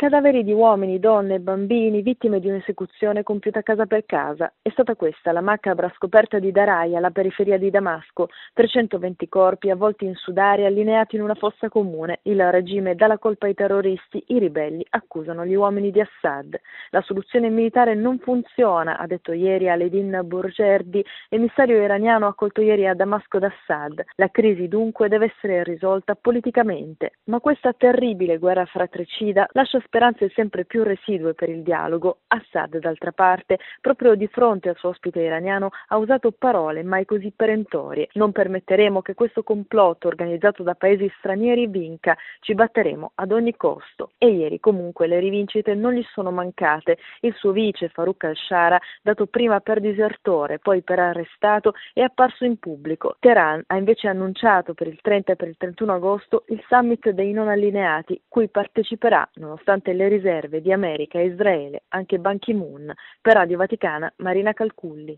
Cadaveri di uomini, donne e bambini vittime di un'esecuzione compiuta casa per casa. È stata questa la macabra scoperta di Daraya, alla periferia di Damasco. 320 corpi avvolti in sudare allineati in una fossa comune. Il regime dà la colpa ai terroristi, i ribelli accusano gli uomini di Assad. La soluzione militare non funziona, ha detto ieri Aledin Burgerdi, emissario iraniano accolto ieri a Damasco da Assad. La crisi dunque deve essere risolta politicamente. Ma questa terribile guerra fratricida lascia speranze sempre più residue per il dialogo. Assad, d'altra parte, proprio di fronte al suo ospite iraniano, ha usato parole mai così perentorie. Non permetteremo che questo complotto organizzato da paesi stranieri vinca, ci batteremo ad ogni costo. E ieri comunque le rivincite non gli sono mancate. Il suo vice Farouk al-Shara, dato prima per disertore, poi per arrestato, è apparso in pubblico. Teheran ha invece annunciato per il 30 e per il 31 agosto il summit dei non allineati, cui parteciperà, nonostante le riserve di America e Israele, anche Ban Ki-moon. Per Radio Vaticana, Marina Calculli.